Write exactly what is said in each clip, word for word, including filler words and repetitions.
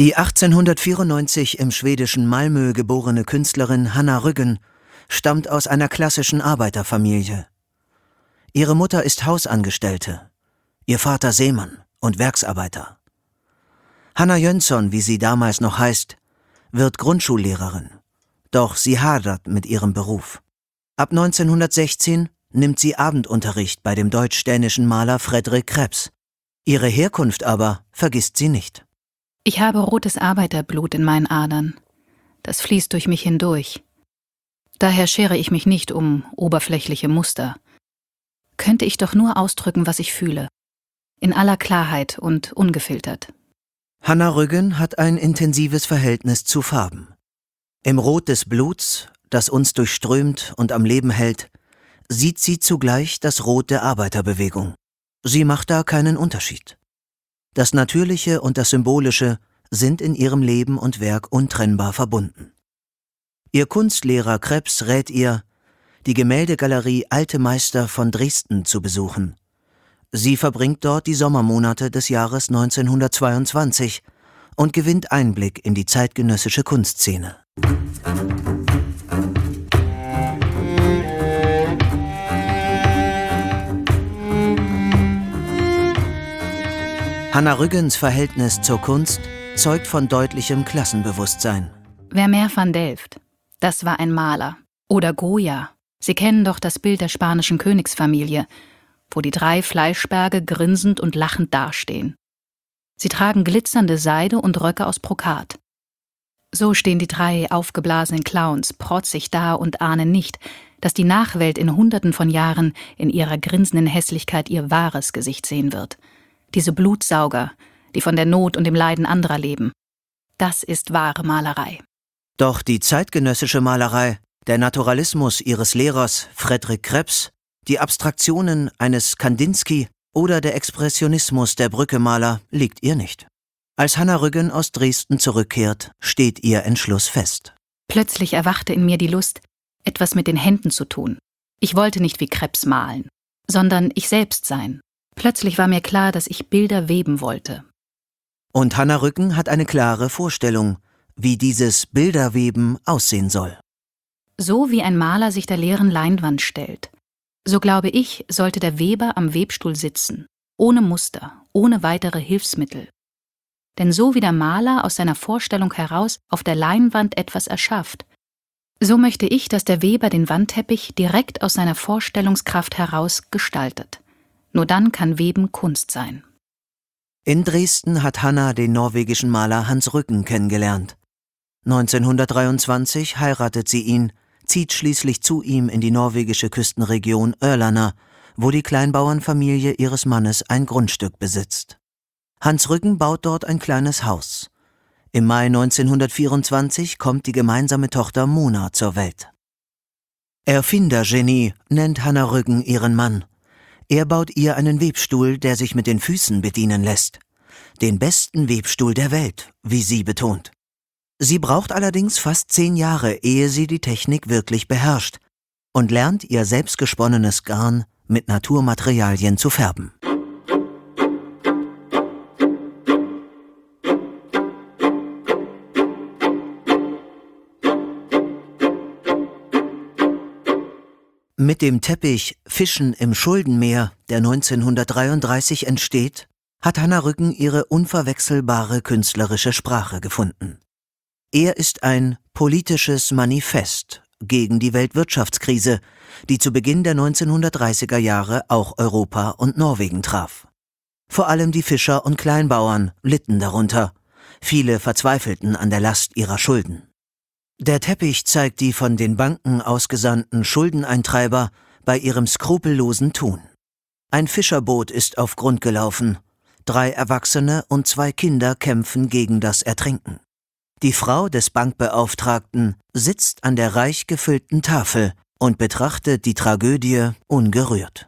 Die achtzehnhundertvierundneunzig im schwedischen Malmö geborene Künstlerin Hanna Rüggen stammt aus einer klassischen Arbeiterfamilie. Ihre Mutter ist Hausangestellte, ihr Vater Seemann und Werksarbeiter. Hanna Jönsson, wie sie damals noch heißt, wird Grundschullehrerin, doch sie hadert mit ihrem Beruf. Ab neunzehnhundertsechzehn nimmt sie Abendunterricht bei dem deutsch-dänischen Maler Fredrik Krebs. Ihre Herkunft aber vergisst sie nicht. Ich habe rotes Arbeiterblut in meinen Adern. Das fließt durch mich hindurch. Daher schere ich mich nicht um oberflächliche Muster. Könnte ich doch nur ausdrücken, was ich fühle. In aller Klarheit und ungefiltert. Hanna Rüggen hat ein intensives Verhältnis zu Farben. Im Rot des Bluts, das uns durchströmt und am Leben hält, sieht sie zugleich das Rot der Arbeiterbewegung. Sie macht da keinen Unterschied. Das Natürliche und das Symbolische sind in ihrem Leben und Werk untrennbar verbunden. Ihr Kunstlehrer Krebs rät ihr, die Gemäldegalerie Alte Meister von Dresden zu besuchen. Sie verbringt dort die Sommermonate des Jahres neunzehnhundertzweiundzwanzig und gewinnt Einblick in die zeitgenössische Kunstszene. Hanna Rüggens Verhältnis zur Kunst zeugt von deutlichem Klassenbewusstsein. Vermeer van Delft, das war ein Maler. Oder Goya. Sie kennen doch das Bild der spanischen Königsfamilie, wo die drei Fleischberge grinsend und lachend dastehen. Sie tragen glitzernde Seide und Röcke aus Brokat. So stehen die drei aufgeblasenen Clowns protzig da und ahnen nicht, dass die Nachwelt in Hunderten von Jahren in ihrer grinsenden Hässlichkeit ihr wahres Gesicht sehen wird. Diese Blutsauger, die von der Not und dem Leiden anderer leben. Das ist wahre Malerei. Doch die zeitgenössische Malerei, der Naturalismus ihres Lehrers Fredrik Krebs, die Abstraktionen eines Kandinsky oder der Expressionismus der Brückemaler liegt ihr nicht. Als Hanna Rüggen aus Dresden zurückkehrt, steht ihr Entschluss fest. Plötzlich erwachte in mir die Lust, etwas mit den Händen zu tun. Ich wollte nicht wie Krebs malen, sondern ich selbst sein. Plötzlich war mir klar, dass ich Bilder weben wollte. Und Hanna Rüggen hat eine klare Vorstellung, wie dieses Bilderweben aussehen soll. So wie ein Maler sich der leeren Leinwand stellt. So glaube ich, sollte der Weber am Webstuhl sitzen, ohne Muster, ohne weitere Hilfsmittel. Denn so wie der Maler aus seiner Vorstellung heraus auf der Leinwand etwas erschafft, so möchte ich, dass der Weber den Wandteppich direkt aus seiner Vorstellungskraft heraus gestaltet. Nur dann kann Weben Kunst sein. In Dresden hat Hanna den norwegischen Maler Hans Rüggen kennengelernt. neunzehnhundertdreiundzwanzig heiratet sie ihn, zieht schließlich zu ihm in die norwegische Küstenregion Örlana, wo die Kleinbauernfamilie ihres Mannes ein Grundstück besitzt. Hans Rüggen baut dort ein kleines Haus. Im Mai neunzehnhundertvierundzwanzig kommt die gemeinsame Tochter Mona zur Welt. Erfindergenie nennt Hanna Rüggen ihren Mann. Er baut ihr einen Webstuhl, der sich mit den Füßen bedienen lässt. Den besten Webstuhl der Welt, wie sie betont. Sie braucht allerdings fast zehn Jahre, ehe sie die Technik wirklich beherrscht und lernt, ihr selbstgesponnenes Garn mit Naturmaterialien zu färben. Mit dem Teppich Fischen im Schuldenmeer, der neunzehnhundertdreiunddreißig entsteht, hat Hanna Rüggen ihre unverwechselbare künstlerische Sprache gefunden. Er ist ein politisches Manifest gegen die Weltwirtschaftskrise, die zu Beginn der neunzehnhundertdreißiger Jahre auch Europa und Norwegen traf. Vor allem die Fischer und Kleinbauern litten darunter. Viele verzweifelten an der Last ihrer Schulden. Der Teppich zeigt die von den Banken ausgesandten Schuldeneintreiber bei ihrem skrupellosen Tun. Ein Fischerboot ist auf Grund gelaufen. Drei Erwachsene und zwei Kinder kämpfen gegen das Ertrinken. Die Frau des Bankbeauftragten sitzt an der reich gefüllten Tafel und betrachtet die Tragödie ungerührt.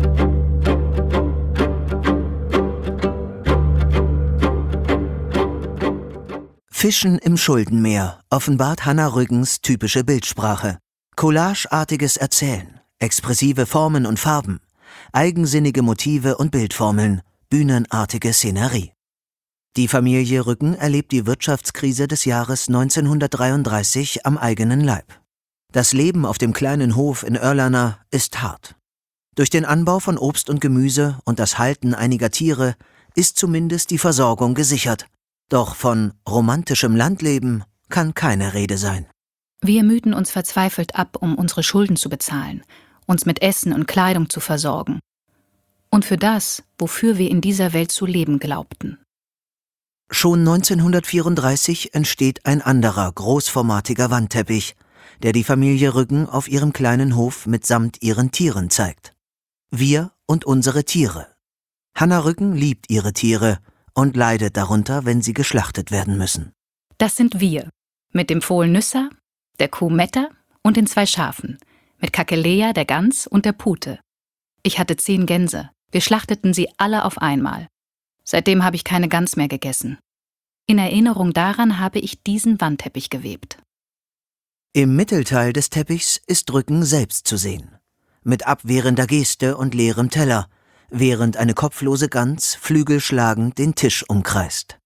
Fischen im Schuldenmeer offenbart Hanna Rüggens typische Bildsprache. Collageartiges Erzählen, expressive Formen und Farben, eigensinnige Motive und Bildformeln, bühnenartige Szenerie. Die Familie Rücken erlebt die Wirtschaftskrise des Jahres neunzehnhundertdreiunddreißig am eigenen Leib. Das Leben auf dem kleinen Hof in Örlana ist hart. Durch den Anbau von Obst und Gemüse und das Halten einiger Tiere ist zumindest die Versorgung gesichert. Doch von romantischem Landleben kann keine Rede sein. Wir mühten uns verzweifelt ab, um unsere Schulden zu bezahlen, uns mit Essen und Kleidung zu versorgen. Und für das, wofür wir in dieser Welt zu leben glaubten. Schon neunzehnhundertvierunddreißig entsteht ein anderer, großformatiger Wandteppich, der die Familie Rücken auf ihrem kleinen Hof mitsamt ihren Tieren zeigt. Wir und unsere Tiere. Hanna Rücken liebt ihre Tiere und leidet darunter, wenn sie geschlachtet werden müssen. Das sind wir, mit dem Fohlen Nüsser, der Kuh Metta und den zwei Schafen, mit Kakelea, der Gans und der Pute. Ich hatte zehn Gänse, wir schlachteten sie alle auf einmal. Seitdem habe ich keine Gans mehr gegessen. In Erinnerung daran habe ich diesen Wandteppich gewebt. Im Mittelteil des Teppichs ist Rücken selbst zu sehen. Mit abwehrender Geste und leerem Teller, während eine kopflose Gans flügelschlagend den Tisch umkreist.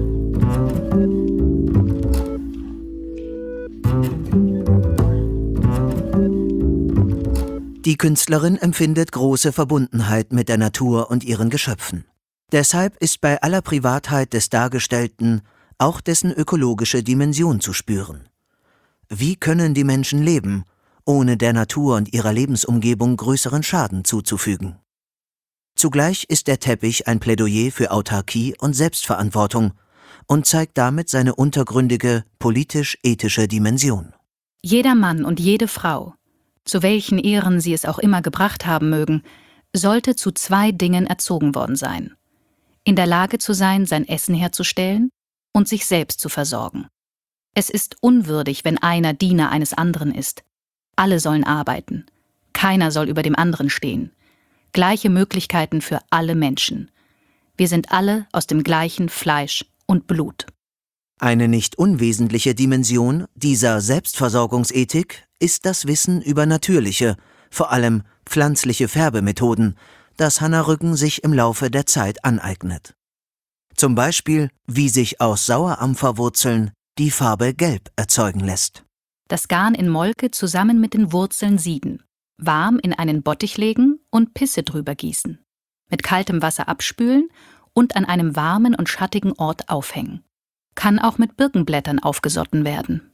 Die Künstlerin empfindet große Verbundenheit mit der Natur und ihren Geschöpfen. Deshalb ist bei aller Privatheit des Dargestellten auch dessen ökologische Dimension zu spüren. Wie können die Menschen leben, ohne der Natur und ihrer Lebensumgebung größeren Schaden zuzufügen? Zugleich ist der Teppich ein Plädoyer für Autarkie und Selbstverantwortung und zeigt damit seine untergründige, politisch-ethische Dimension. Jeder Mann und jede Frau, zu welchen Ehren sie es auch immer gebracht haben mögen, sollte zu zwei Dingen erzogen worden sein: in der Lage zu sein, sein Essen herzustellen und sich selbst zu versorgen. Es ist unwürdig, wenn einer Diener eines anderen ist. Alle sollen arbeiten. Keiner soll über dem anderen stehen. Gleiche Möglichkeiten für alle Menschen. Wir sind alle aus dem gleichen Fleisch und Blut. Eine nicht unwesentliche Dimension dieser Selbstversorgungsethik ist das Wissen über natürliche, vor allem pflanzliche Färbemethoden, das Hanna Rücken sich im Laufe der Zeit aneignet. Zum Beispiel, wie sich aus Sauerampferwurzeln die Farbe Gelb erzeugen lässt. Das Garn in Molke zusammen mit den Wurzeln sieden, warm in einen Bottich legen und Pisse drüber gießen, mit kaltem Wasser abspülen und an einem warmen und schattigen Ort aufhängen. Kann auch mit Birkenblättern aufgesotten werden.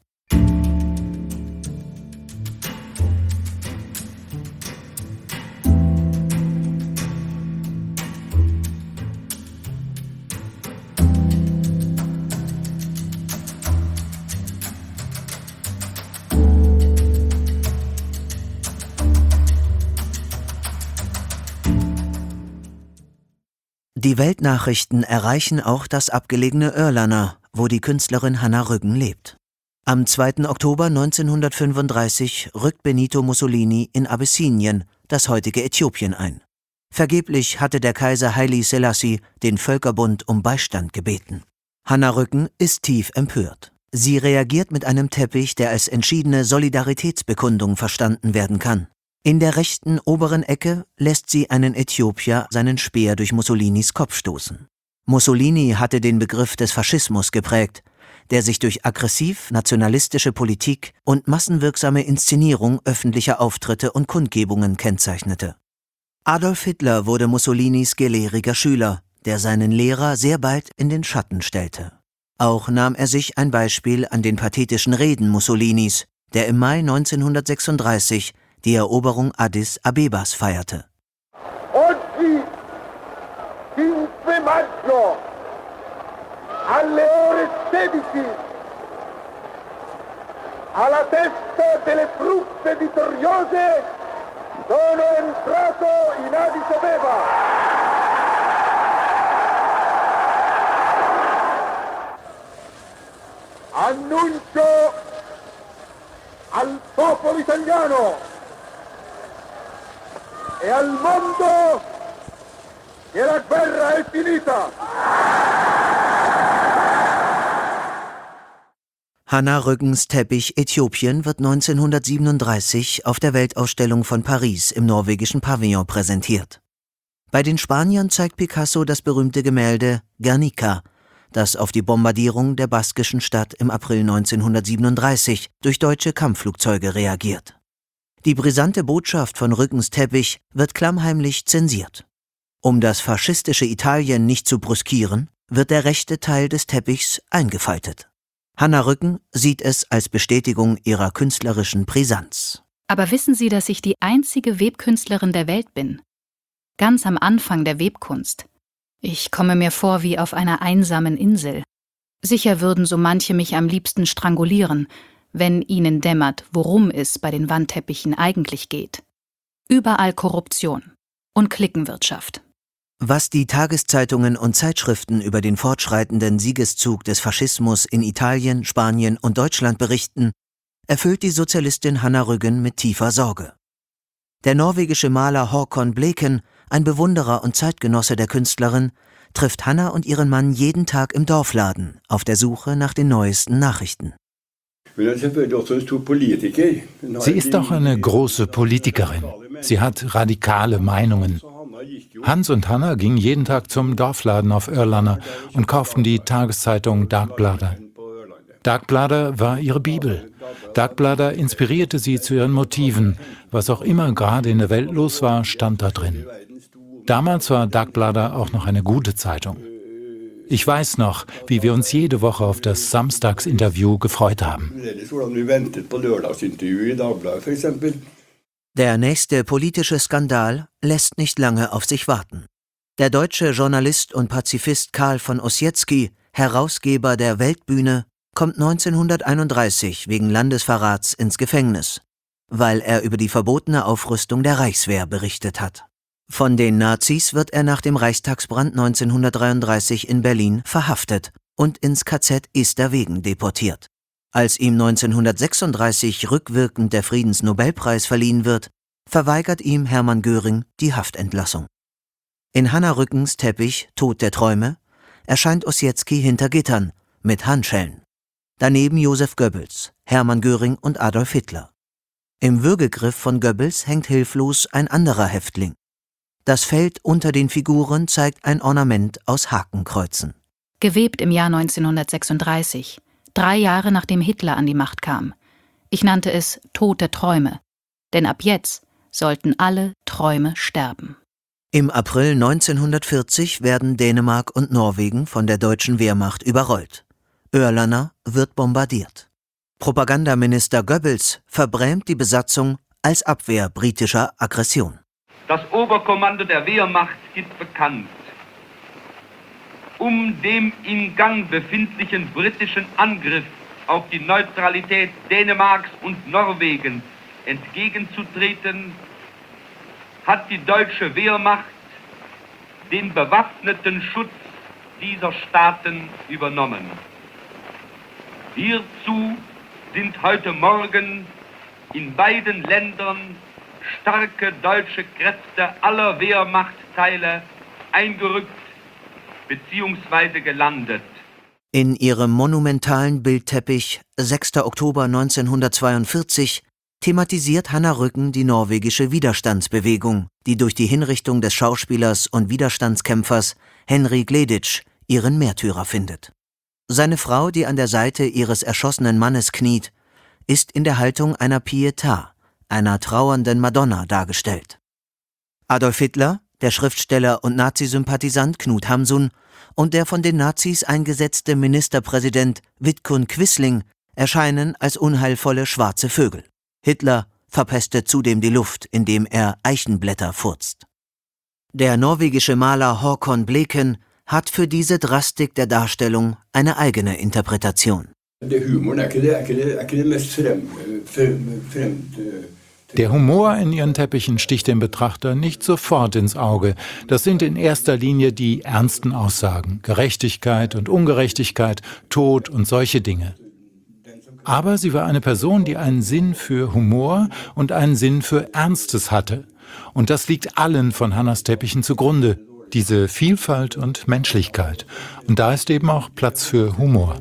Die Weltnachrichten erreichen auch das abgelegene Örlana, wo die Künstlerin Hanna Rücken lebt. Am zweiten Oktober neunzehnhundertfünfunddreißig rückt Benito Mussolini in Abessinien, das heutige Äthiopien, ein. Vergeblich hatte der Kaiser Haile Selassie den Völkerbund um Beistand gebeten. Hanna Rücken ist tief empört. Sie reagiert mit einem Teppich, der als entschiedene Solidaritätsbekundung verstanden werden kann. In der rechten oberen Ecke lässt sie einen Äthiopier seinen Speer durch Mussolinis Kopf stoßen. Mussolini hatte den Begriff des Faschismus geprägt, der sich durch aggressiv-nationalistische Politik und massenwirksame Inszenierung öffentlicher Auftritte und Kundgebungen kennzeichnete. Adolf Hitler wurde Mussolinis gelehriger Schüler, der seinen Lehrer sehr bald in den Schatten stellte. Auch nahm er sich ein Beispiel an den pathetischen Reden Mussolinis, der im Mai neunzehnhundertsechsunddreißig die Eroberung Addis Abebas feierte. Oggi, cinque maggio, alle ore sedici, alla testa delle truppe vittoriose, sono entrato in Addis Abeba. Annuncio al popolo italiano e al mondo che la guerra è finita. Hanna Rückens Teppich Äthiopien wird neunzehnhundertsiebenunddreißig auf der Weltausstellung von Paris im norwegischen Pavillon präsentiert. Bei den Spaniern zeigt Picasso das berühmte Gemälde Guernica, das auf die Bombardierung der baskischen Stadt im April neunzehnhundertsiebenunddreißig durch deutsche Kampfflugzeuge reagiert. Die brisante Botschaft von Rückens Teppich wird klammheimlich zensiert. Um das faschistische Italien nicht zu brüskieren, wird der rechte Teil des Teppichs eingefaltet. Hannah Rücken sieht es als Bestätigung ihrer künstlerischen Brisanz. Aber wissen Sie, dass ich die einzige Webkünstlerin der Welt bin? Ganz am Anfang der Webkunst. Ich komme mir vor wie auf einer einsamen Insel. Sicher würden so manche mich am liebsten strangulieren, wenn ihnen dämmert, worum es bei den Wandteppichen eigentlich geht. Überall Korruption und Cliquenwirtschaft. Was die Tageszeitungen und Zeitschriften über den fortschreitenden Siegeszug des Faschismus in Italien, Spanien und Deutschland berichten, erfüllt die Sozialistin Hannah Rügen mit tiefer Sorge. Der norwegische Maler Håkon Bleken, ein Bewunderer und Zeitgenosse der Künstlerin, trifft Hannah und ihren Mann jeden Tag im Dorfladen auf der Suche nach den neuesten Nachrichten. Sie ist auch eine große Politikerin. Sie hat radikale Meinungen. Hans und Hannah gingen jeden Tag zum Dorfladen auf Örlana und kauften die Tageszeitung Dagblader. Dagblader war ihre Bibel. Dagblader inspirierte sie zu ihren Motiven. Was auch immer gerade in der Welt los war, stand da drin. Damals war Dagblader auch noch eine gute Zeitung. Ich weiß noch, wie wir uns jede Woche auf das Samstagsinterview gefreut haben. Der nächste politische Skandal lässt nicht lange auf sich warten. Der deutsche Journalist und Pazifist Karl von Ossietzky, Herausgeber der Weltbühne, kommt neunzehnhunderteinunddreißig wegen Landesverrats ins Gefängnis, weil er über die verbotene Aufrüstung der Reichswehr berichtet hat. Von den Nazis wird er nach dem Reichstagsbrand neunzehnhundertdreiunddreißig in Berlin verhaftet und ins K Z Esterwegen deportiert. Als ihm neunzehnhundertsechsunddreißig rückwirkend der Friedensnobelpreis verliehen wird, verweigert ihm Hermann Göring die Haftentlassung. In Hannah Rückens Teppich Tod der Träume erscheint Ossietzky hinter Gittern mit Handschellen. Daneben Josef Goebbels, Hermann Göring und Adolf Hitler. Im Würgegriff von Goebbels hängt hilflos ein anderer Häftling. Das Feld unter den Figuren zeigt ein Ornament aus Hakenkreuzen. Gewebt im Jahr neunzehnhundertsechsunddreißig, drei Jahre nachdem Hitler an die Macht kam. Ich nannte es Tod der Träume, denn ab jetzt sollten alle Träume sterben. Im April neunzehnhundertvierzig werden Dänemark und Norwegen von der deutschen Wehrmacht überrollt. Örlana wird bombardiert. Propagandaminister Goebbels verbrämt die Besatzung als Abwehr britischer Aggression. Das Oberkommando der Wehrmacht gibt bekannt, um dem in Gang befindlichen britischen Angriff auf die Neutralität Dänemarks und Norwegens entgegenzutreten, hat die deutsche Wehrmacht den bewaffneten Schutz dieser Staaten übernommen. Hierzu sind heute Morgen in beiden Ländern starke deutsche Kräfte aller Wehrmachtteile eingerückt bzw. gelandet. In ihrem monumentalen Bildteppich sechster Oktober neunzehnhundertzweiundvierzig thematisiert Hannah Rücken die norwegische Widerstandsbewegung, die durch die Hinrichtung des Schauspielers und Widerstandskämpfers Henry Gleditsch ihren Märtyrer findet. Seine Frau, die an der Seite ihres erschossenen Mannes kniet, ist in der Haltung einer Pietà, einer trauernden Madonna, dargestellt. Adolf Hitler, der Schriftsteller und Nazisympathisant Knut Hamsun und der von den Nazis eingesetzte Ministerpräsident Vidkun Quisling erscheinen als unheilvolle schwarze Vögel. Hitler verpestet zudem die Luft, indem er Eichenblätter furzt. Der norwegische Maler Håkon Bleken hat für diese Drastik der Darstellung eine eigene Interpretation. Der Humor in ihren Teppichen sticht dem Betrachter nicht sofort ins Auge. Das sind in erster Linie die ernsten Aussagen: Gerechtigkeit und Ungerechtigkeit, Tod und solche Dinge. Aber sie war eine Person, die einen Sinn für Humor und einen Sinn für Ernstes hatte. Und das liegt allen von Hannahs Teppichen zugrunde, diese Vielfalt und Menschlichkeit. Und da ist eben auch Platz für Humor.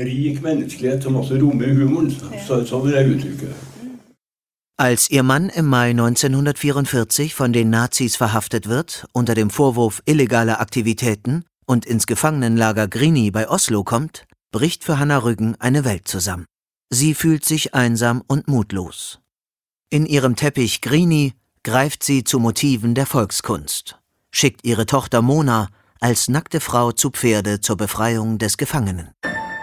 Als ihr Mann im Mai neunzehnhundertvierundvierzig von den Nazis verhaftet wird, unter dem Vorwurf illegaler Aktivitäten und ins Gefangenenlager Grini bei Oslo kommt, bricht für Hanna Rüggen eine Welt zusammen. Sie fühlt sich einsam und mutlos. In ihrem Teppich Grini greift sie zu Motiven der Volkskunst, schickt ihre Tochter Mona als nackte Frau zu Pferde zur Befreiung des Gefangenen.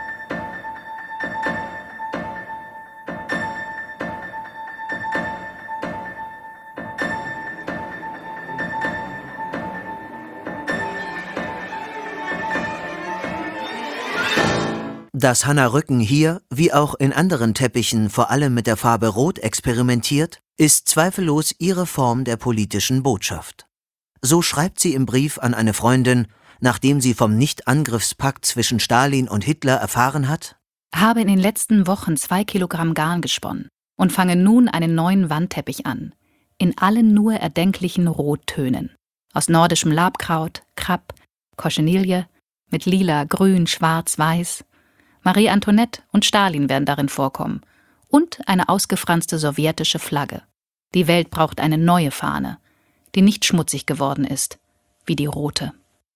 Dass Hanna Rüggen hier, wie auch in anderen Teppichen, vor allem mit der Farbe Rot experimentiert, ist zweifellos ihre Form der politischen Botschaft. So schreibt sie im Brief an eine Freundin, nachdem sie vom Nicht-Angriffspakt zwischen Stalin und Hitler erfahren hat: Habe in den letzten Wochen zwei Kilogramm Garn gesponnen und fange nun einen neuen Wandteppich an, in allen nur erdenklichen Rottönen. Aus nordischem Labkraut, Krabb, Cochinealie, mit lila, grün, schwarz, weiß. Marie Antoinette und Stalin werden darin vorkommen. Und eine ausgefranste sowjetische Flagge. Die Welt braucht eine neue Fahne, die nicht schmutzig geworden ist, wie die rote.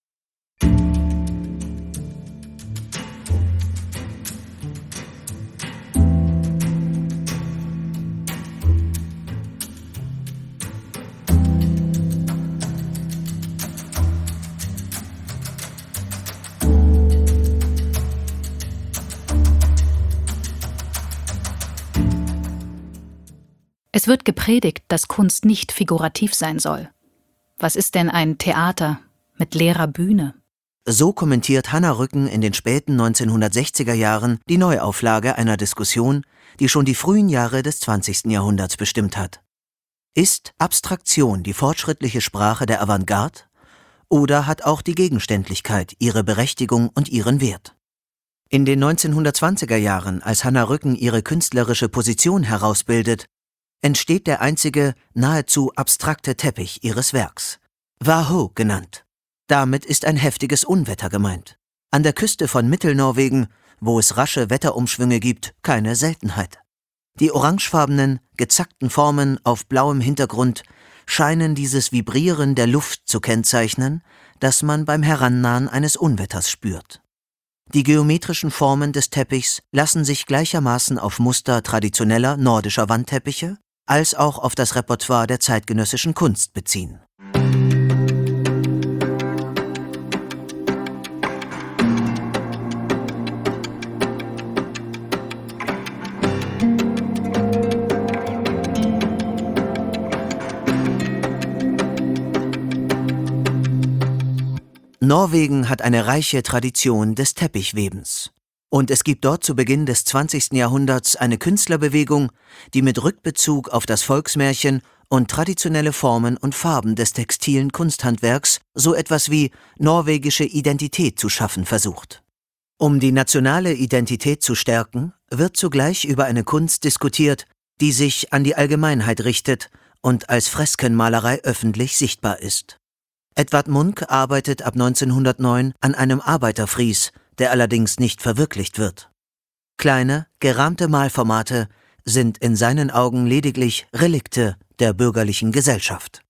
Es wird gepredigt, dass Kunst nicht figurativ sein soll. Was ist denn ein Theater mit leerer Bühne? So kommentiert Hanna Rüggen in den späten neunzehnhundertsechziger Jahren die Neuauflage einer Diskussion, die schon die frühen Jahre des zwanzigsten Jahrhunderts bestimmt hat. Ist Abstraktion die fortschrittliche Sprache der Avantgarde? Oder hat auch die Gegenständlichkeit ihre Berechtigung und ihren Wert? In den neunzehnhundertzwanziger Jahren, als Hanna Rüggen ihre künstlerische Position herausbildet, entsteht der einzige, nahezu abstrakte Teppich ihres Werks, Warho genannt. Damit ist ein heftiges Unwetter gemeint. An der Küste von Mittelnorwegen, wo es rasche Wetterumschwünge gibt, keine Seltenheit. Die orangefarbenen, gezackten Formen auf blauem Hintergrund scheinen dieses Vibrieren der Luft zu kennzeichnen, das man beim Herannahen eines Unwetters spürt. Die geometrischen Formen des Teppichs lassen sich gleichermaßen auf Muster traditioneller nordischer Wandteppiche als auch auf das Repertoire der zeitgenössischen Kunst beziehen. Norwegen hat eine reiche Tradition des Teppichwebens. Und es gibt dort zu Beginn des zwanzigsten Jahrhunderts eine Künstlerbewegung, die mit Rückbezug auf das Volksmärchen und traditionelle Formen und Farben des textilen Kunsthandwerks so etwas wie norwegische Identität zu schaffen versucht. Um die nationale Identität zu stärken, wird zugleich über eine Kunst diskutiert, die sich an die Allgemeinheit richtet und als Freskenmalerei öffentlich sichtbar ist. Edvard Munch arbeitet ab neunzehnhundertneun an einem Arbeiterfries, der allerdings nicht verwirklicht wird. Kleine, gerahmte Malformate sind in seinen Augen lediglich Relikte der bürgerlichen Gesellschaft.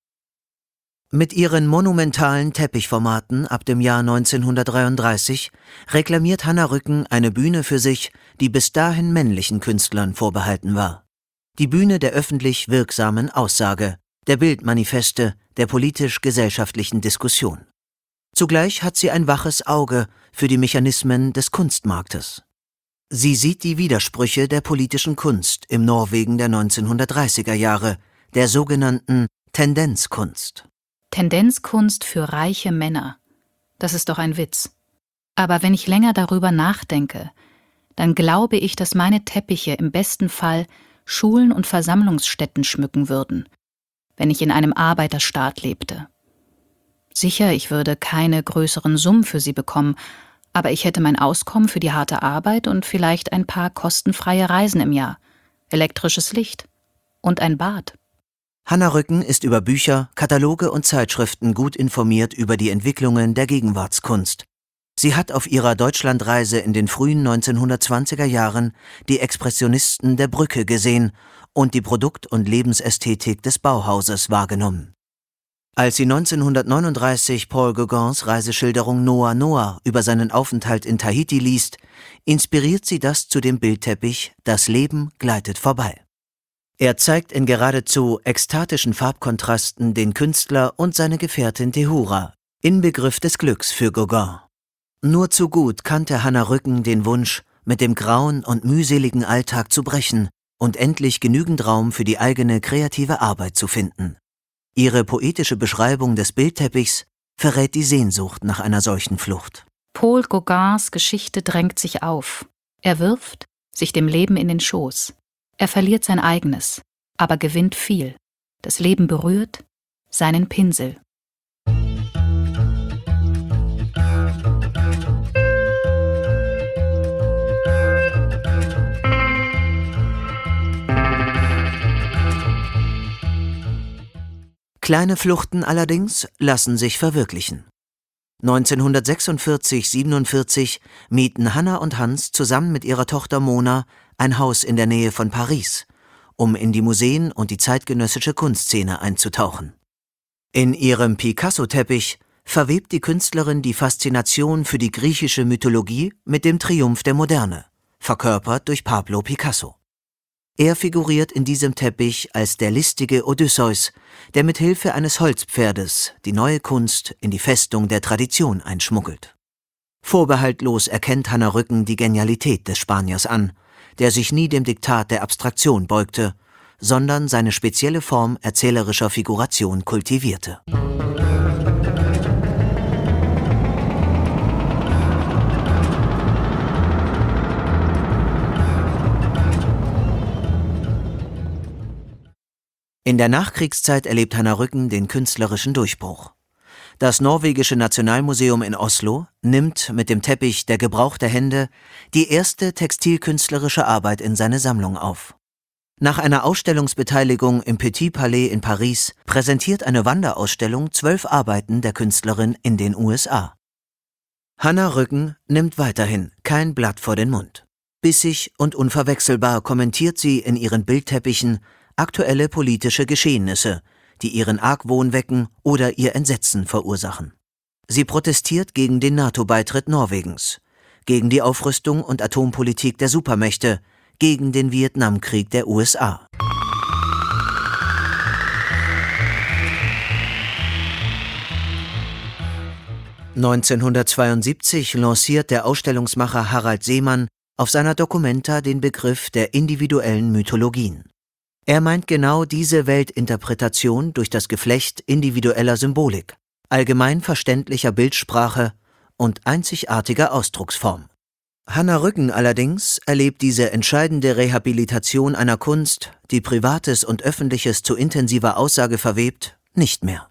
Mit ihren monumentalen Teppichformaten ab dem Jahr neunzehnhundertdreiunddreißig reklamiert Hanna Rüggen eine Bühne für sich, die bis dahin männlichen Künstlern vorbehalten war. Die Bühne der öffentlich wirksamen Aussage, der Bildmanifeste, der politisch-gesellschaftlichen Diskussion. Zugleich hat sie ein waches Auge für die Mechanismen des Kunstmarktes. Sie sieht die Widersprüche der politischen Kunst im Norwegen der neunzehnhundertdreißiger Jahre, der sogenannten Tendenzkunst. Tendenzkunst für reiche Männer. Das ist doch ein Witz. Aber wenn ich länger darüber nachdenke, dann glaube ich, dass meine Teppiche im besten Fall Schulen und Versammlungsstätten schmücken würden, wenn ich in einem Arbeiterstaat lebte. Sicher, ich würde keine größeren Summen für sie bekommen, aber ich hätte mein Auskommen für die harte Arbeit und vielleicht ein paar kostenfreie Reisen im Jahr, elektrisches Licht und ein Bad. Hanna Rüggen ist über Bücher, Kataloge und Zeitschriften gut informiert über die Entwicklungen der Gegenwartskunst. Sie hat auf ihrer Deutschlandreise in den frühen neunzehnhundertzwanziger Jahren die Expressionisten der Brücke gesehen und die Produkt- und Lebensästhetik des Bauhauses wahrgenommen. Als sie neunzehnhundertneununddreißig Paul Gauguins Reiseschilderung Noah Noah über seinen Aufenthalt in Tahiti liest, inspiriert sie das zu dem Bildteppich »Das Leben gleitet vorbei«. Er zeigt in geradezu ekstatischen Farbkontrasten den Künstler und seine Gefährtin Tehura, Inbegriff des Glücks für Gauguin. Nur zu gut kannte Hannah Rücken den Wunsch, mit dem grauen und mühseligen Alltag zu brechen und endlich genügend Raum für die eigene kreative Arbeit zu finden. Ihre poetische Beschreibung des Bildteppichs verrät die Sehnsucht nach einer solchen Flucht. Paul Gauguins Geschichte drängt sich auf. Er wirft sich dem Leben in den Schoß. Er verliert sein eigenes, aber gewinnt viel. Das Leben berührt seinen Pinsel. Kleine Fluchten allerdings lassen sich verwirklichen. neunzehnhundertsechsundvierzig siebenundvierzig mieten Hannah und Hans zusammen mit ihrer Tochter Mona ein Haus in der Nähe von Paris, um in die Museen und die zeitgenössische Kunstszene einzutauchen. In ihrem Picasso-Teppich verwebt die Künstlerin die Faszination für die griechische Mythologie mit dem Triumph der Moderne, verkörpert durch Pablo Picasso. Er figuriert in diesem Teppich als der listige Odysseus, der mit Hilfe eines Holzpferdes die neue Kunst in die Festung der Tradition einschmuggelt. Vorbehaltlos erkennt Hannah Rücken die Genialität des Spaniers an, der sich nie dem Diktat der Abstraktion beugte, sondern seine spezielle Form erzählerischer Figuration kultivierte. In der Nachkriegszeit erlebt Hannah Rücken den künstlerischen Durchbruch. Das norwegische Nationalmuseum in Oslo nimmt mit dem Teppich Der Gebrauch der Hände die erste textilkünstlerische Arbeit in seine Sammlung auf. Nach einer Ausstellungsbeteiligung im Petit Palais in Paris präsentiert eine Wanderausstellung zwölf Arbeiten der Künstlerin in den U S A. Hannah Rücken nimmt weiterhin kein Blatt vor den Mund. Bissig und unverwechselbar kommentiert sie in ihren Bildteppichen aktuelle politische Geschehnisse, die ihren Argwohn wecken oder ihr Entsetzen verursachen. Sie protestiert gegen den NATO-Beitritt Norwegens, gegen die Aufrüstung und Atompolitik der Supermächte, gegen den Vietnamkrieg der U S A. neunzehnhundertzweiundsiebzig lanciert der Ausstellungsmacher Harald Seemann auf seiner Documenta den Begriff der individuellen Mythologien. Er meint genau diese Weltinterpretation durch das Geflecht individueller Symbolik, allgemein verständlicher Bildsprache und einzigartiger Ausdrucksform. Hannah Rücken allerdings erlebt diese entscheidende Rehabilitation einer Kunst, die Privates und Öffentliches zu intensiver Aussage verwebt, nicht mehr.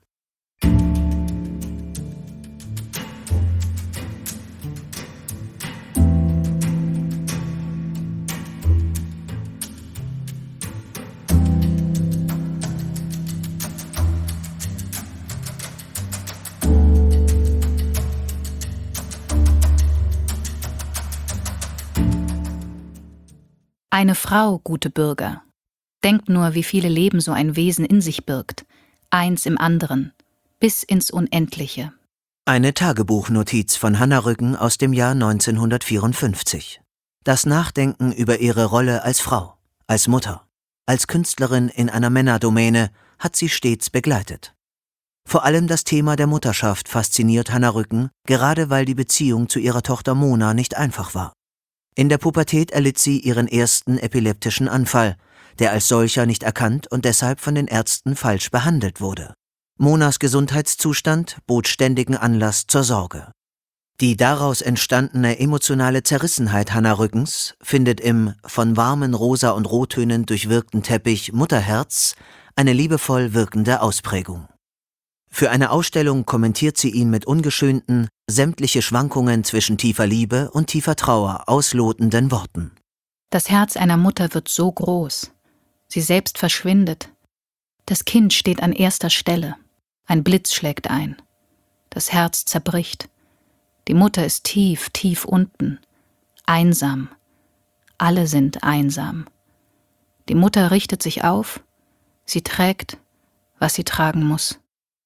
Eine Frau, gute Bürger. Denkt nur, wie viele Leben so ein Wesen in sich birgt. Eins im anderen. Bis ins Unendliche. Eine Tagebuchnotiz von Hannah Rücken aus dem Jahr neunzehnhundertvierundfünfzig. Das Nachdenken über ihre Rolle als Frau, als Mutter, als Künstlerin in einer Männerdomäne hat sie stets begleitet. Vor allem das Thema der Mutterschaft fasziniert Hannah Rücken, gerade weil die Beziehung zu ihrer Tochter Mona nicht einfach war. In der Pubertät erlitt sie ihren ersten epileptischen Anfall, der als solcher nicht erkannt und deshalb von den Ärzten falsch behandelt wurde. Monas Gesundheitszustand bot ständigen Anlass zur Sorge. Die daraus entstandene emotionale Zerrissenheit Hannah Rückens findet im von warmen Rosa- und Rottönen durchwirkten Teppich Mutterherz eine liebevoll wirkende Ausprägung. Für eine Ausstellung kommentiert sie ihn mit ungeschönten, sämtliche Schwankungen zwischen tiefer Liebe und tiefer Trauer auslotenden Worten. Das Herz einer Mutter wird so groß. Sie selbst verschwindet. Das Kind steht an erster Stelle. Ein Blitz schlägt ein. Das Herz zerbricht. Die Mutter ist tief, tief unten. Einsam. Alle sind einsam. Die Mutter richtet sich auf. Sie trägt, was sie tragen muss.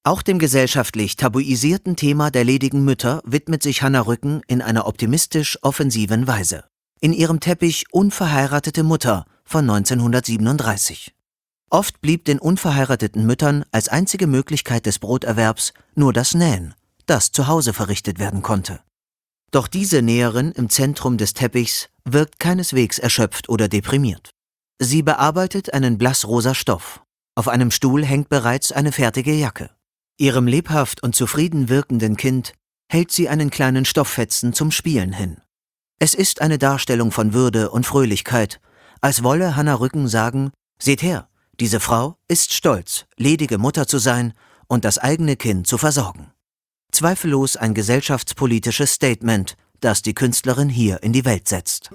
Auch dem gesellschaftlich tabuisierten Thema der ledigen Mütter widmet sich Hannah Rücken in einer optimistisch-offensiven Weise. In ihrem Teppich Unverheiratete Mutter von neunzehnhundertsiebenunddreißig. Oft blieb den unverheirateten Müttern als einzige Möglichkeit des Broterwerbs nur das Nähen, das zu Hause verrichtet werden konnte. Doch diese Näherin im Zentrum des Teppichs wirkt keineswegs erschöpft oder deprimiert. Sie bearbeitet einen blassrosa Stoff. Auf einem Stuhl hängt bereits eine fertige Jacke. Ihrem lebhaft und zufrieden wirkenden Kind hält sie einen kleinen Stofffetzen zum Spielen hin. Es ist eine Darstellung von Würde und Fröhlichkeit, als wolle Hannah Rücken sagen: Seht her, diese Frau ist stolz, ledige Mutter zu sein und das eigene Kind zu versorgen. Zweifellos ein gesellschaftspolitisches Statement, das die Künstlerin hier in die Welt setzt.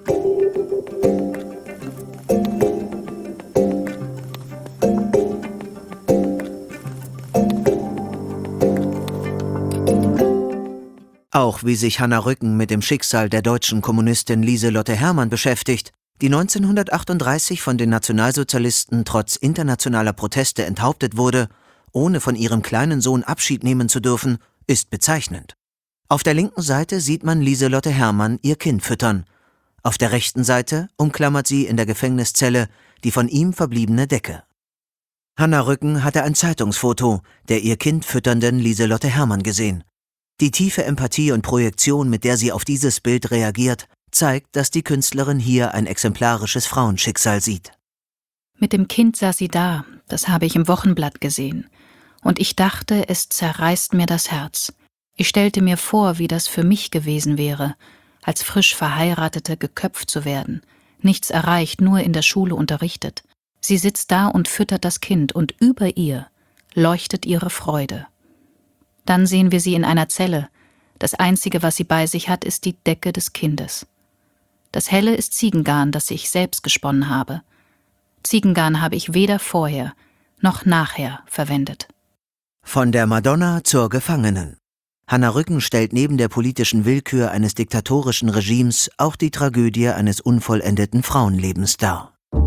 Auch wie sich Hannah Rücken mit dem Schicksal der deutschen Kommunistin Lieselotte Hermann beschäftigt, die neunzehnhundertachtunddreißig von den Nationalsozialisten trotz internationaler Proteste enthauptet wurde, ohne von ihrem kleinen Sohn Abschied nehmen zu dürfen, ist bezeichnend. Auf der linken Seite sieht man Lieselotte Hermann ihr Kind füttern. Auf der rechten Seite umklammert sie in der Gefängniszelle die von ihm verbliebene Decke. Hannah Rücken hatte ein Zeitungsfoto der ihr Kind fütternden Lieselotte Hermann gesehen. Die tiefe Empathie und Projektion, mit der sie auf dieses Bild reagiert, zeigt, dass die Künstlerin hier ein exemplarisches Frauenschicksal sieht. Mit dem Kind saß sie da, das habe ich im Wochenblatt gesehen. Und ich dachte, es zerreißt mir das Herz. Ich stellte mir vor, wie das für mich gewesen wäre, als frisch Verheiratete geköpft zu werden. Nichts erreicht, nur in der Schule unterrichtet. Sie sitzt da und füttert das Kind und über ihr leuchtet ihre Freude. Dann sehen wir sie in einer Zelle. Das Einzige, was sie bei sich hat, ist die Decke des Kindes. Das Helle ist Ziegengarn, das ich selbst gesponnen habe. Ziegengarn habe ich weder vorher noch nachher verwendet. Von der Madonna zur Gefangenen. Hannah Rücken stellt neben der politischen Willkür eines diktatorischen Regimes auch die Tragödie eines unvollendeten Frauenlebens dar.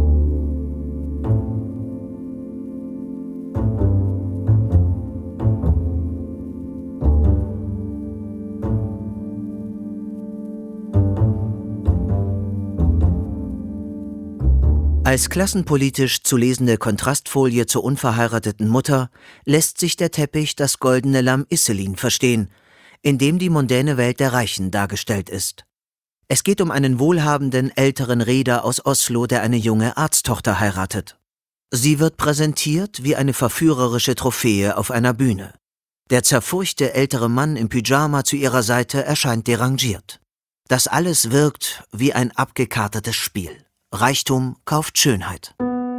Als klassenpolitisch zu lesende Kontrastfolie zur unverheirateten Mutter lässt sich der Teppich Das goldene Lamm Isselin verstehen, in dem die mondäne Welt der Reichen dargestellt ist. Es geht um einen wohlhabenden älteren Reeder aus Oslo, der eine junge Arzttochter heiratet. Sie wird präsentiert wie eine verführerische Trophäe auf einer Bühne. Der zerfurchte ältere Mann im Pyjama zu ihrer Seite erscheint derangiert. Das alles wirkt wie ein abgekartetes Spiel. Reichtum kauft Schönheit.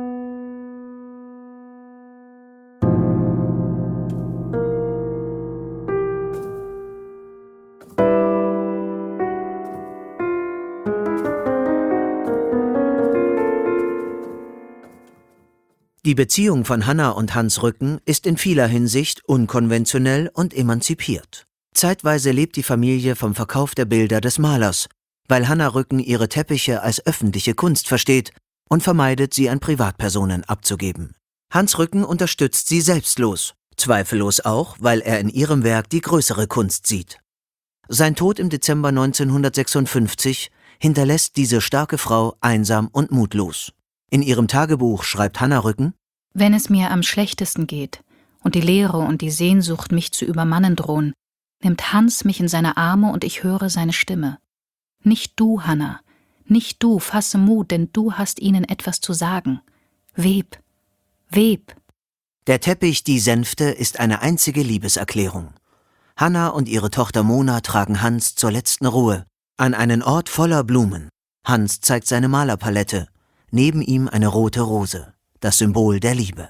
Die Beziehung von Hannah und Hans Rücken ist in vieler Hinsicht unkonventionell und emanzipiert. Zeitweise lebt die Familie vom Verkauf der Bilder des Malers, weil Hannah Rücken ihre Teppiche als öffentliche Kunst versteht und vermeidet, sie an Privatpersonen abzugeben. Hans Rücken unterstützt sie selbstlos, zweifellos auch, weil er in ihrem Werk die größere Kunst sieht. Sein Tod im Dezember neunzehnhundertsechsundfünfzig hinterlässt diese starke Frau einsam und mutlos. In ihrem Tagebuch schreibt Hannah Rücken: Wenn es mir am schlechtesten geht und die Leere und die Sehnsucht mich zu übermannen drohen, nimmt Hans mich in seine Arme und ich höre seine Stimme. Nicht du, Hannah, nicht du, fasse Mut, denn du hast ihnen etwas zu sagen. Web, web. Der Teppich Die Sänfte ist eine einzige Liebeserklärung. Hannah und ihre Tochter Mona tragen Hans zur letzten Ruhe, an einen Ort voller Blumen. Hans zeigt seine Malerpalette, neben ihm eine rote Rose, das Symbol der Liebe.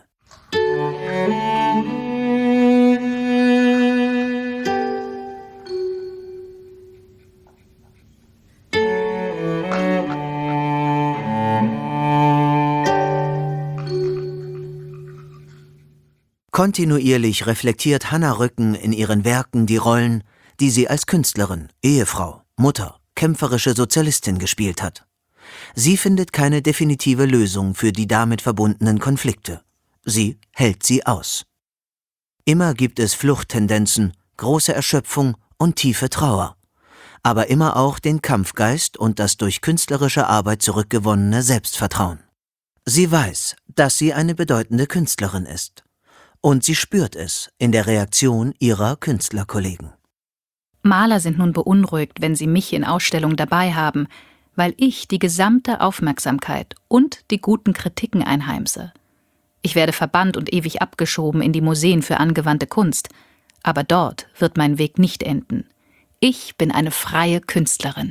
Kontinuierlich reflektiert Hannah Rücken in ihren Werken die Rollen, die sie als Künstlerin, Ehefrau, Mutter, kämpferische Sozialistin gespielt hat. Sie findet keine definitive Lösung für die damit verbundenen Konflikte. Sie hält sie aus. Immer gibt es Fluchttendenzen, große Erschöpfung und tiefe Trauer, aber immer auch den Kampfgeist und das durch künstlerische Arbeit zurückgewonnene Selbstvertrauen. Sie weiß, dass sie eine bedeutende Künstlerin ist. Und sie spürt es in der Reaktion ihrer Künstlerkollegen. Maler sind nun beunruhigt, wenn sie mich in Ausstellungen dabei haben, weil ich die gesamte Aufmerksamkeit und die guten Kritiken einheimse. Ich werde verbannt und ewig abgeschoben in die Museen für angewandte Kunst, aber dort wird mein Weg nicht enden. Ich bin eine freie Künstlerin.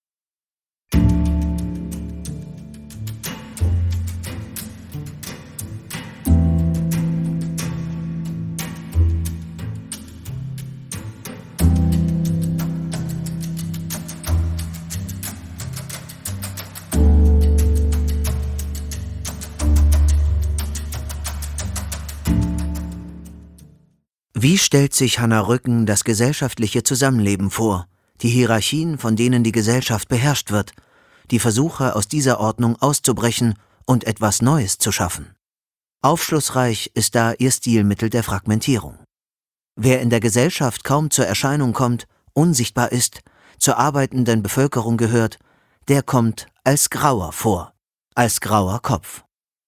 Wie stellt sich Hannah Rücken das gesellschaftliche Zusammenleben vor, die Hierarchien, von denen die Gesellschaft beherrscht wird, die Versuche, aus dieser Ordnung auszubrechen und etwas Neues zu schaffen? Aufschlussreich ist da ihr Stilmittel der Fragmentierung. Wer in der Gesellschaft kaum zur Erscheinung kommt, unsichtbar ist, zur arbeitenden Bevölkerung gehört, der kommt als Grauer vor, als grauer Kopf.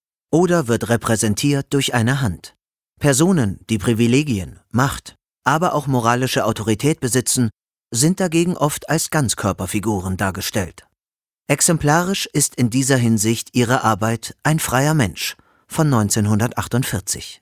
Oder wird repräsentiert durch eine Hand. Personen, die Privilegien, Macht, aber auch moralische Autorität besitzen, sind dagegen oft als Ganzkörperfiguren dargestellt. Exemplarisch ist in dieser Hinsicht ihre Arbeit »Ein freier Mensch« von neunzehnhundertachtundvierzig.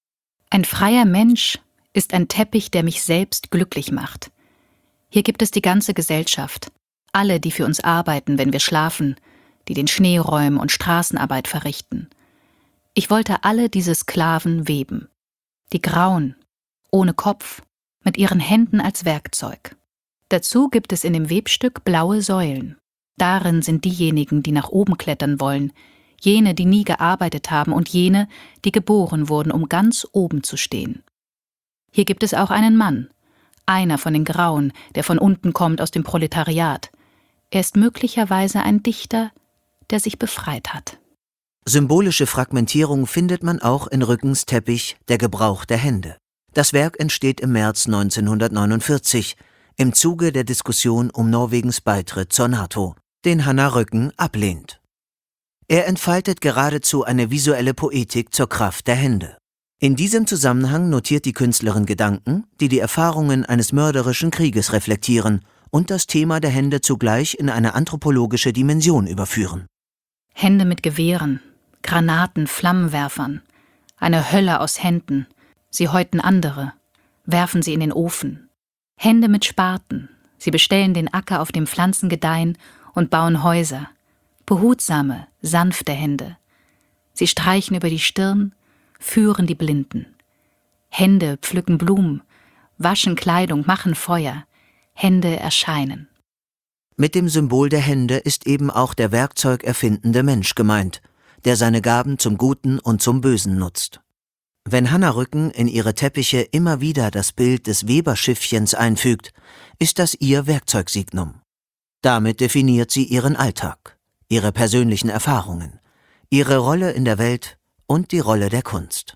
Ein freier Mensch ist ein Teppich, der mich selbst glücklich macht. Hier gibt es die ganze Gesellschaft, alle, die für uns arbeiten, wenn wir schlafen, die den Schnee räumen und Straßenarbeit verrichten. Ich wollte alle diese Sklaven weben. Die Grauen, ohne Kopf, mit ihren Händen als Werkzeug. Dazu gibt es in dem Webstück blaue Säulen. Darin sind diejenigen, die nach oben klettern wollen, jene, die nie gearbeitet haben und jene, die geboren wurden, um ganz oben zu stehen. Hier gibt es auch einen Mann, einer von den Grauen, der von unten kommt aus dem Proletariat. Er ist möglicherweise ein Dichter, der sich befreit hat. Symbolische Fragmentierung findet man auch in Rückens Teppich »Der Gebrauch der Hände«. Das Werk entsteht im März neunzehnhundertneunundvierzig im Zuge der Diskussion um Norwegens Beitritt zur NATO, den Hannah Rücken ablehnt. Er entfaltet geradezu eine visuelle Poetik zur Kraft der Hände. In diesem Zusammenhang notiert die Künstlerin Gedanken, die die Erfahrungen eines mörderischen Krieges reflektieren und das Thema der Hände zugleich in eine anthropologische Dimension überführen. Hände mit Gewehren, Granaten, Flammenwerfern, eine Hölle aus Händen. Sie häuten andere, werfen sie in den Ofen. Hände mit Spaten, sie bestellen den Acker, auf dem Pflanzen gedeihen, und bauen Häuser. Behutsame, sanfte Hände. Sie streichen über die Stirn, führen die Blinden. Hände pflücken Blumen, waschen Kleidung, machen Feuer. Hände erscheinen. Mit dem Symbol der Hände ist eben auch der werkzeugerfindende Mensch gemeint, der seine Gaben zum Guten und zum Bösen nutzt. Wenn Hannah Rücken in ihre Teppiche immer wieder das Bild des Weberschiffchens einfügt, ist das ihr Werkzeugsignum. Damit definiert sie ihren Alltag, ihre persönlichen Erfahrungen, ihre Rolle in der Welt und die Rolle der Kunst.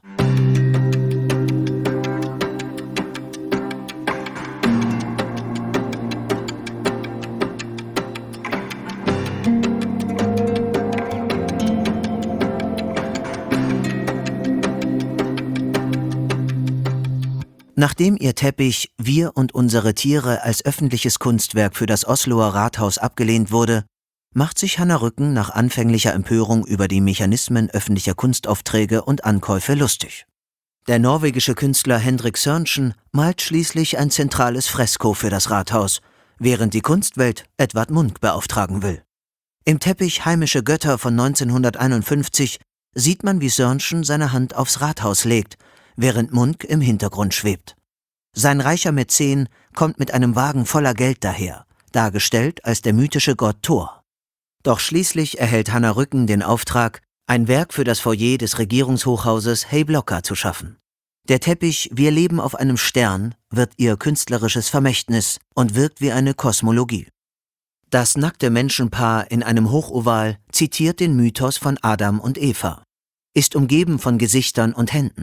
Nachdem ihr Teppich »Wir und unsere Tiere« als öffentliches Kunstwerk für das Osloer Rathaus abgelehnt wurde, macht sich Hannah Rücken nach anfänglicher Empörung über die Mechanismen öffentlicher Kunstaufträge und Ankäufe lustig. Der norwegische Künstler Henrik Sørensen malt schließlich ein zentrales Fresko für das Rathaus, während die Kunstwelt Edvard Munch beauftragen will. Im Teppich »Heimische Götter« von neunzehnhunderteinundfünfzig sieht man, wie Sørensen seine Hand aufs Rathaus legt, während Munch im Hintergrund schwebt. Sein reicher Mäzen kommt mit einem Wagen voller Geld daher, dargestellt als der mythische Gott Thor. Doch schließlich erhält Hannah Rücken den Auftrag, ein Werk für das Foyer des Regierungshochhauses Heiblokka zu schaffen. Der Teppich »Wir leben auf einem Stern« wird ihr künstlerisches Vermächtnis und wirkt wie eine Kosmologie. Das nackte Menschenpaar in einem Hochoval zitiert den Mythos von Adam und Eva, ist umgeben von Gesichtern und Händen,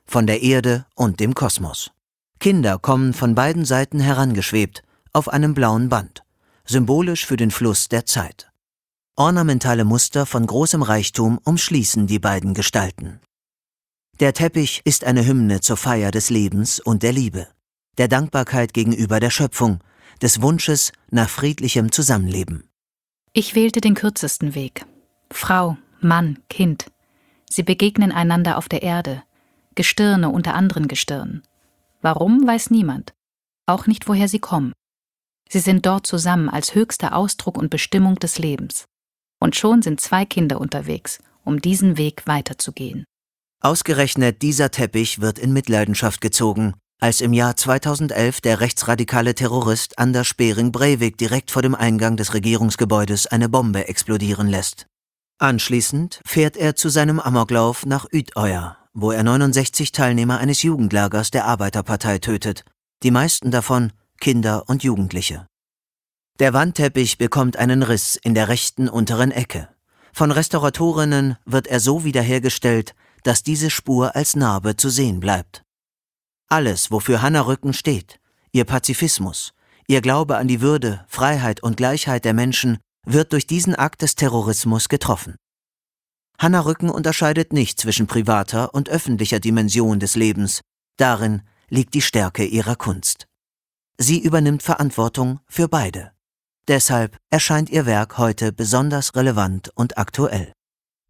von der Erde und dem Kosmos. Kinder kommen von beiden Seiten herangeschwebt, auf einem blauen Band, symbolisch für den Fluss der Zeit. Ornamentale Muster von großem Reichtum umschließen die beiden Gestalten. Der Teppich ist eine Hymne zur Feier des Lebens und der Liebe, der Dankbarkeit gegenüber der Schöpfung, des Wunsches nach friedlichem Zusammenleben. Ich wählte den kürzesten Weg. Frau, Mann, Kind. Sie begegnen einander auf der Erde, Gestirne unter anderen Gestirnen. Warum, weiß niemand. Auch nicht, woher sie kommen. Sie sind dort zusammen als höchster Ausdruck und Bestimmung des Lebens. Und schon sind zwei Kinder unterwegs, um diesen Weg weiterzugehen. Ausgerechnet dieser Teppich wird in Mitleidenschaft gezogen, als im Jahr zweitausendelf der rechtsradikale Terrorist Anders Behring Breivik direkt vor dem Eingang des Regierungsgebäudes eine Bombe explodieren lässt. Anschließend fährt er zu seinem Amoklauf nach Utøya, wo er neunundsechzig Teilnehmer eines Jugendlagers der Arbeiterpartei tötet, die meisten davon Kinder und Jugendliche. Der Wandteppich bekommt einen Riss in der rechten unteren Ecke. Von Restauratorinnen wird er so wiederhergestellt, dass diese Spur als Narbe zu sehen bleibt. Alles, wofür Hannah Rücken steht, ihr Pazifismus, ihr Glaube an die Würde, Freiheit und Gleichheit der Menschen, wird durch diesen Akt des Terrorismus getroffen. Hannah Rücken unterscheidet nicht zwischen privater und öffentlicher Dimension des Lebens. Darin liegt die Stärke ihrer Kunst. Sie übernimmt Verantwortung für beide. Deshalb erscheint ihr Werk heute besonders relevant und aktuell.